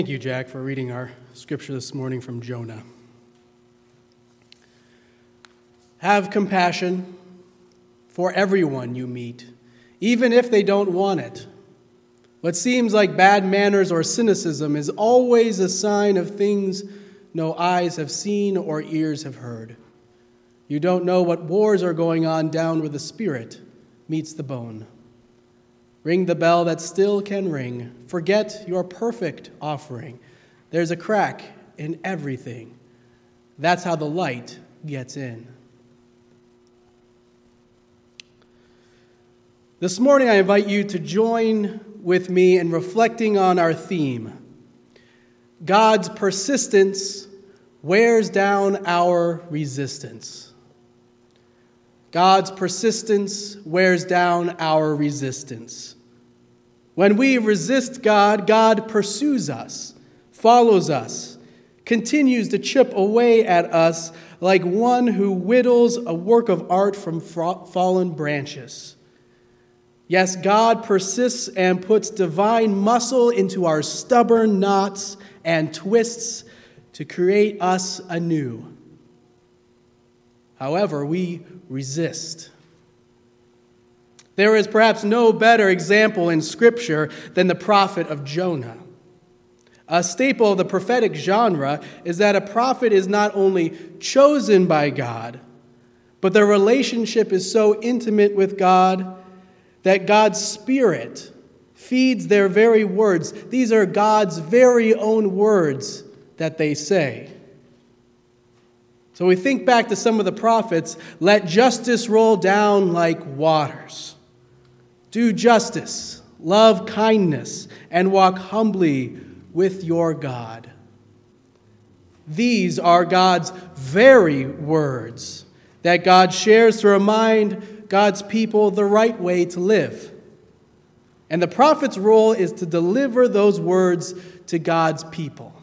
Thank you, Jack, for reading our scripture this morning from Jonah. Have compassion for everyone you meet, even if they don't want it. What seems like bad manners or cynicism is always a sign of things no eyes have seen or ears have heard. You don't know what wars are going on down where the spirit meets the bone. Ring the bell that still can ring. Forget your perfect offering. There's a crack in everything. That's how the light gets in. This morning, I invite you to join with me in reflecting on our theme. God's persistence wears down our resistance. God's persistence wears down our resistance. When we resist God, God pursues us, follows us, continues to chip away at us like one who whittles a work of art from fallen branches. Yes, God persists and puts divine muscle into our stubborn knots and twists to create us anew. However, we resist. There is perhaps no better example in Scripture than the prophet of Jonah. A staple of the prophetic genre is that a prophet is not only chosen by God, but their relationship is so intimate with God that God's Spirit feeds their very words. These are God's very own words that they say. So we think back to some of the prophets. Let justice roll down like waters. Do justice, love kindness, and walk humbly with your God. These are God's very words that God shares to remind God's people the right way to live. And the prophet's role is to deliver those words to God's people.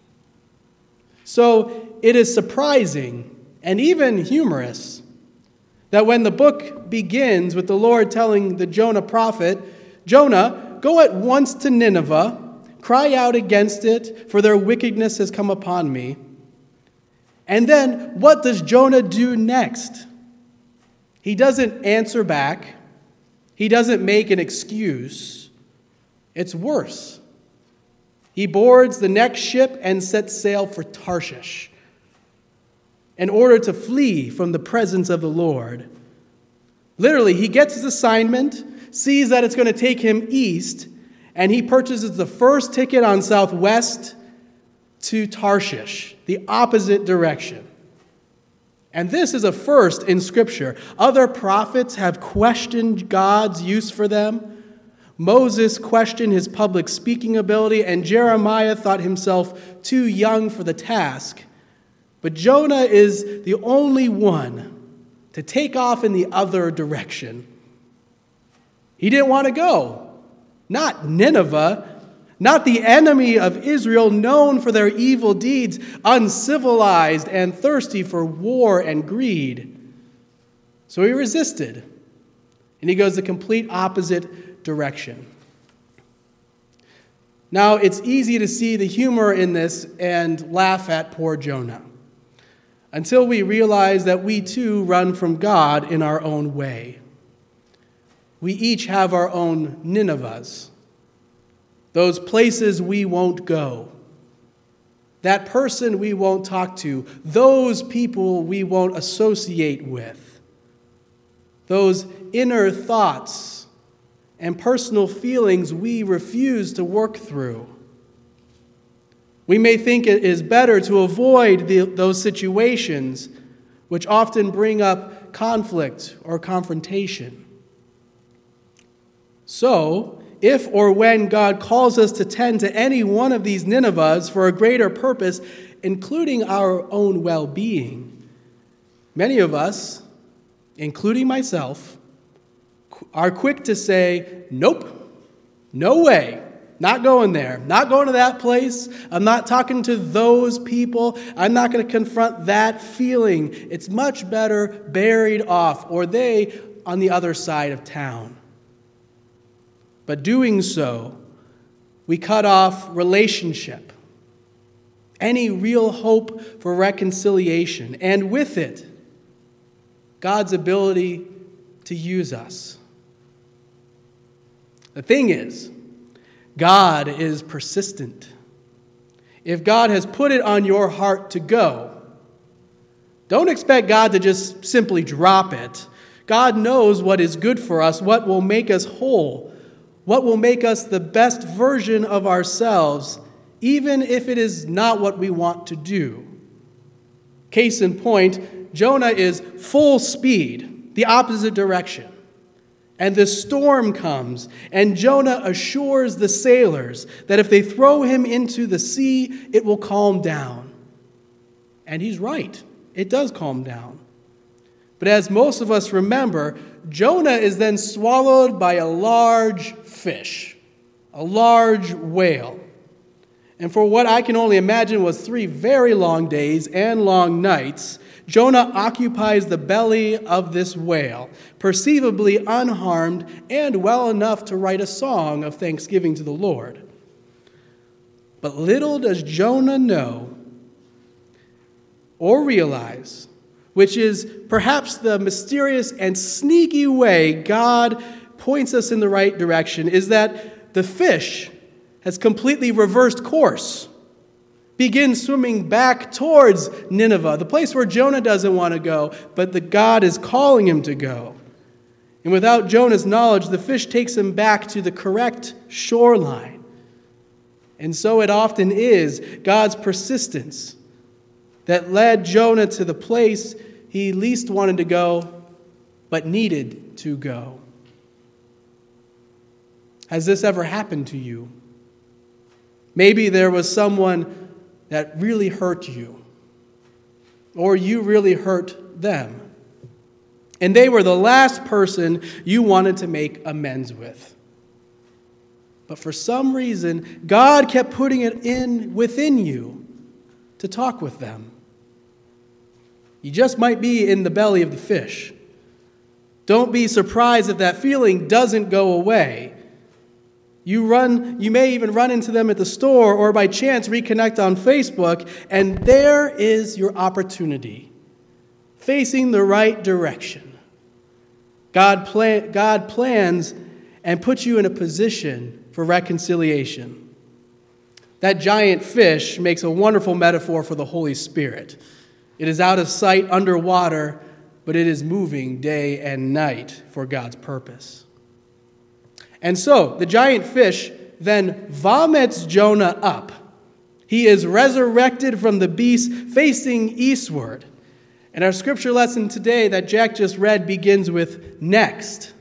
So it is surprising and even humorous that when the book begins with the Lord telling the Jonah prophet, Jonah, go at once to Nineveh, cry out against it, for their wickedness has come upon me. And then what does Jonah do next? He doesn't answer back. He doesn't make an excuse. It's worse. He boards the next ship and sets sail for Tarshish in order to flee from the presence of the Lord. Literally, he gets his assignment, sees that it's going to take him east, and he purchases the first ticket on Southwest to Tarshish, the opposite direction. And this is a first in Scripture. Other prophets have questioned God's use for them. Moses questioned his public speaking ability, and Jeremiah thought himself too young for the task. But Jonah is the only one to take off in the other direction. He didn't want to go. Not Nineveh, not the enemy of Israel, known for their evil deeds, uncivilized and thirsty for war and greed. So he resisted, and he goes the complete opposite direction. Now, it's easy to see the humor in this and laugh at poor Jonah, until we realize that we too run from God in our own way. We each have our own Ninevehs, those places we won't go, that person we won't talk to, those people we won't associate with, those inner thoughts and personal feelings we refuse to work through. We may think it is better to avoid those situations which often bring up conflict or confrontation. So, if or when God calls us to tend to any one of these Ninevehs for a greater purpose, including our own well-being, many of us, including myself, are quick to say, nope, no way, not going there, not going to that place, I'm not talking to those people, I'm not going to confront that feeling. It's much better buried off, or they on the other side of town. But doing so we cut off relationship, any real hope for reconciliation, and with it, God's ability to use us. The thing is, God is persistent. If God has put it on your heart to go, don't expect God to just simply drop it. God knows what is good for us, what will make us whole, what will make us the best version of ourselves, even if it is not what we want to do. Case in point, Jonah is full speed, the opposite direction. And the storm comes, and Jonah assures the sailors that if they throw him into the sea, it will calm down. And he's right. It does calm down. But as most of us remember, Jonah is then swallowed by a large fish, a large whale. And for what I can only imagine was 3 very long days and long nights, Jonah occupies the belly of this whale, perceivably unharmed and well enough to write a song of thanksgiving to the Lord. But little does Jonah know or realize, which is perhaps the mysterious and sneaky way God points us in the right direction, is that the fish has completely reversed course, begins swimming back towards Nineveh, the place where Jonah doesn't want to go, but that God is calling him to go. And without Jonah's knowledge, the fish takes him back to the correct shoreline. And so it often is God's persistence that led Jonah to the place he least wanted to go, but needed to go. Has this ever happened to you? Maybe there was someone that really hurt you, or you really hurt them, and they were the last person you wanted to make amends with. But for some reason, God kept putting it in within you to talk with them. You just might be in the belly of the fish. Don't be surprised if that feeling doesn't go away. You may even run into them at the store or by chance reconnect on Facebook, and there is your opportunity, facing the right direction. God plans and puts you in a position for reconciliation. That giant fish makes a wonderful metaphor for the Holy Spirit. It is out of sight underwater, but it is moving day and night for God's purpose. And so, the giant fish then vomits Jonah up. He is resurrected from the beast, facing eastward. And our scripture lesson today that Jack just read begins with next.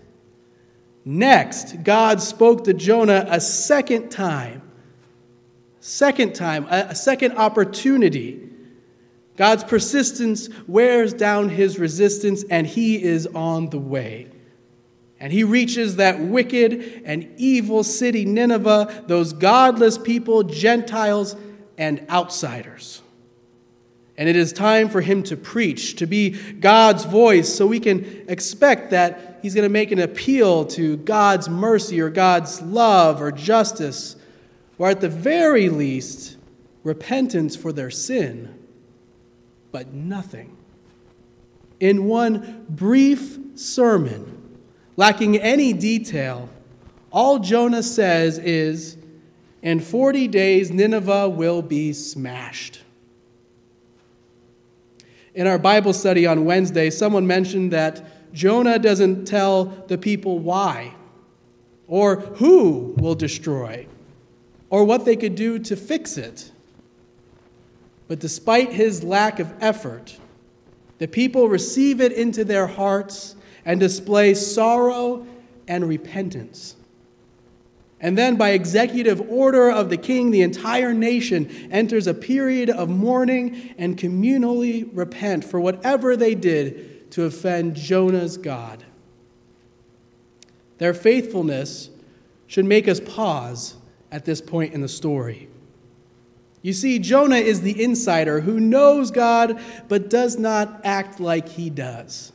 Next, God spoke to Jonah a second time. A second opportunity. God's persistence wears down his resistance, and he is on the way. And he reaches that wicked and evil city, Nineveh, those godless people, Gentiles, and outsiders. And it is time for him to preach, to be God's voice, so we can expect that he's going to make an appeal to God's mercy or God's love or justice, or at the very least, repentance for their sin. But nothing. In one brief sermon, lacking any detail, all Jonah says is, in 40 days, Nineveh will be smashed. In our Bible study on Wednesday, someone mentioned that Jonah doesn't tell the people why, or who will destroy, or what they could do to fix it. But despite his lack of effort, the people receive it into their hearts and display sorrow and repentance. And then by executive order of the king, the entire nation enters a period of mourning and communally repent for whatever they did to offend Jonah's God. Their faithfulness should make us pause at this point in the story. You see, Jonah is the insider who knows God but does not act like he does.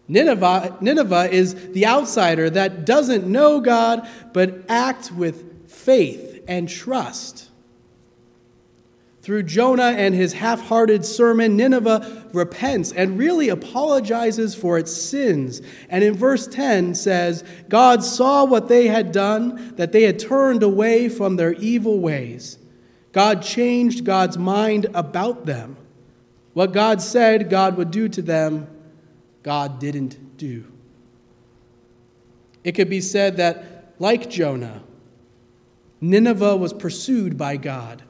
Nineveh is the outsider that doesn't know God but acts with faith and trust. Through Jonah and his half-hearted sermon, Nineveh repents and really apologizes for its sins. And in verse 10 says, God saw what they had done, that they had turned away from their evil ways. God changed God's mind about them. What God said God would do to them, God didn't do. It could be said that, like Jonah, Nineveh was pursued by God.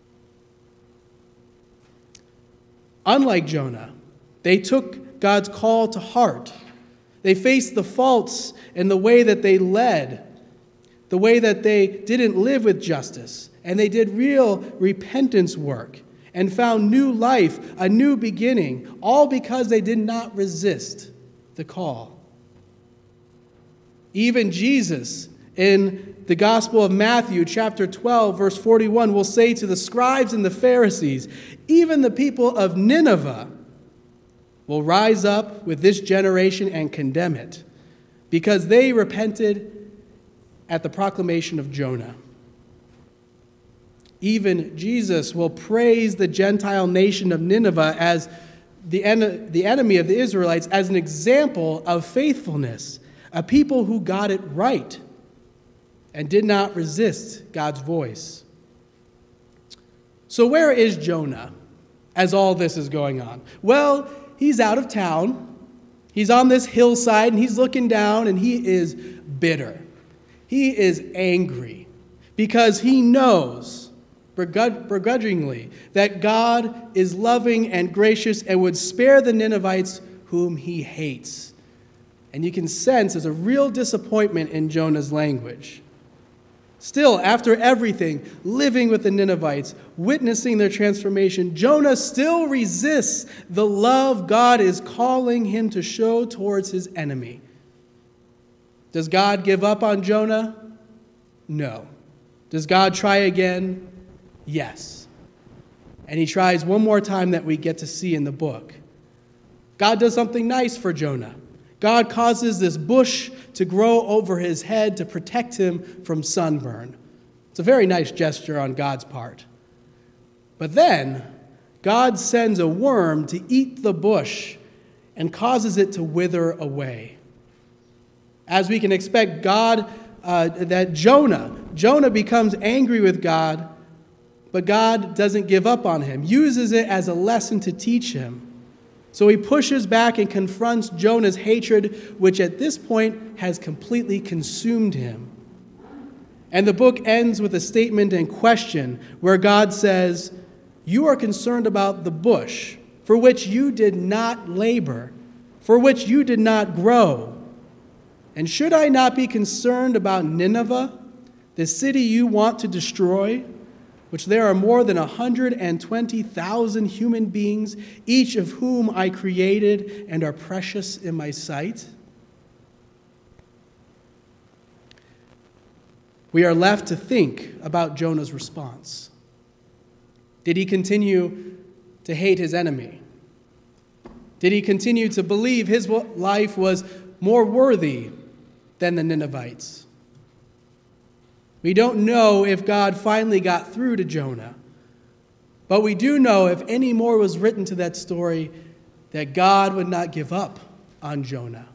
Unlike Jonah, they took God's call to heart. They faced the faults in the way that they led, the way that they didn't live with justice, and they did real repentance work and found new life, a new beginning, all because they did not resist the call. Even Jesus, in the Gospel of Matthew, chapter 12, verse 41, will say to the scribes and the Pharisees, even the people of Nineveh will rise up with this generation and condemn it, because they repented at the proclamation of Jonah. Even Jesus will praise the Gentile nation of Nineveh as the enemy of the Israelites as an example of faithfulness, a people who got it right and did not resist God's voice. So where is Jonah as all this is going on? Well, he's out of town. He's on this hillside, and he's looking down, and he is bitter. He is angry because he knows, begrudgingly, that God is loving and gracious and would spare the Ninevites whom he hates. And you can sense there's a real disappointment in Jonah's language. Still, after everything, living with the Ninevites, witnessing their transformation, Jonah still resists the love God is calling him to show towards his enemy. Does God give up on Jonah? No. Does God try again? Yes. And he tries one more time that we get to see in the book. God does something nice for Jonah. God causes this bush to grow over his head to protect him from sunburn. It's a very nice gesture on God's part. But then, God sends a worm to eat the bush and causes it to wither away. As we can expect, Jonah becomes angry with God, but God doesn't give up on him, uses it as a lesson to teach him. So he pushes back and confronts Jonah's hatred, which at this point has completely consumed him. And the book ends with a statement and question where God says, "You are concerned about the bush, for which you did not labor, for which you did not grow. And should I not be concerned about Nineveh, the city you want to destroy, which there are more than 120,000 human beings, each of whom I created and are precious in my sight?" We are left to think about Jonah's response. Did he continue to hate his enemy? Did he continue to believe his life was more worthy than the Ninevites? We don't know if God finally got through to Jonah, but we do know if any more was written to that story, that God would not give up on Jonah.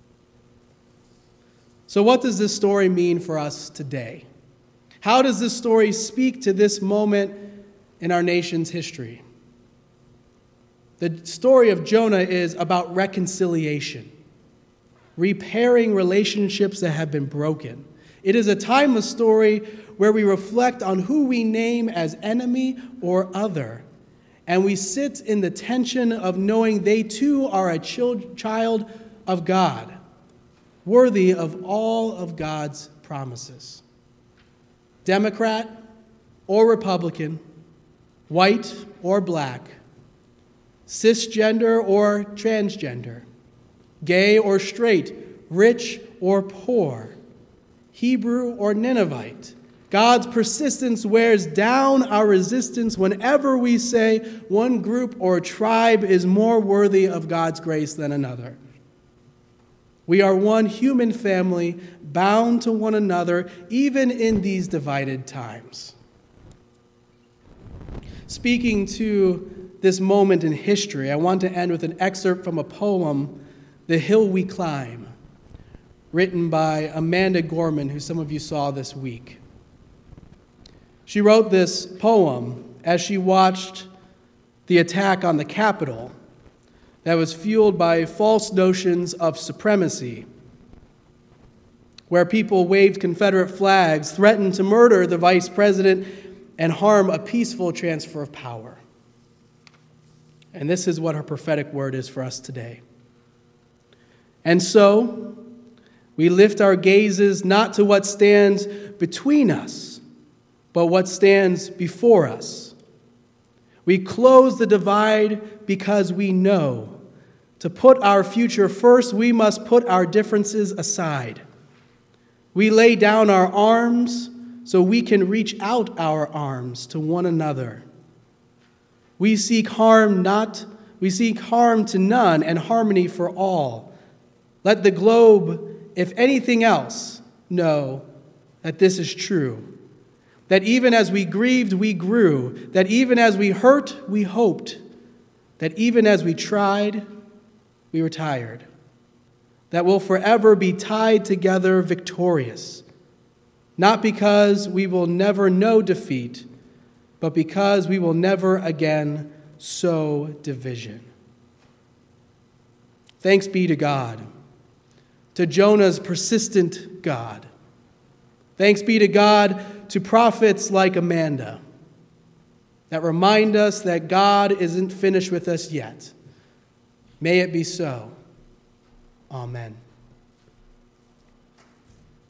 So what does this story mean for us today? How does this story speak to this moment in our nation's history? The story of Jonah is about reconciliation, repairing relationships that have been broken. It is a timeless story where we reflect on who we name as enemy or other, and we sit in the tension of knowing they too are a child of God, worthy of all of God's promises. Democrat or Republican, white or black, cisgender or transgender, gay or straight, rich or poor, Hebrew or Ninevite, God's persistence wears down our resistance whenever we say one group or tribe is more worthy of God's grace than another. We are one human family bound to one another, even in these divided times. Speaking to this moment in history, I want to end with an excerpt from a poem, The Hill We Climb, written by Amanda Gorman, who some of you saw this week. She wrote this poem as she watched the attack on the Capitol that was fueled by false notions of supremacy, where people waved Confederate flags, threatened to murder the vice president, and harm a peaceful transfer of power. And this is what her prophetic word is for us today. And so, we lift our gazes not to what stands between us, but what stands before us. We close the divide because we know to put our future first, we must put our differences aside. We lay down our arms so we can reach out our arms to one another. We seek harm to none and harmony for all. Let the globe, if anything else, know that this is true. That even as we grieved, we grew. That even as we hurt, we hoped. That even as we tried, we were tired. That we'll forever be tied together victorious. Not because we will never know defeat, but because we will never again sow division. Thanks be to God, to Jonah's persistent God. Thanks be to God, to prophets like Amanda that remind us that God isn't finished with us yet. May it be so. Amen.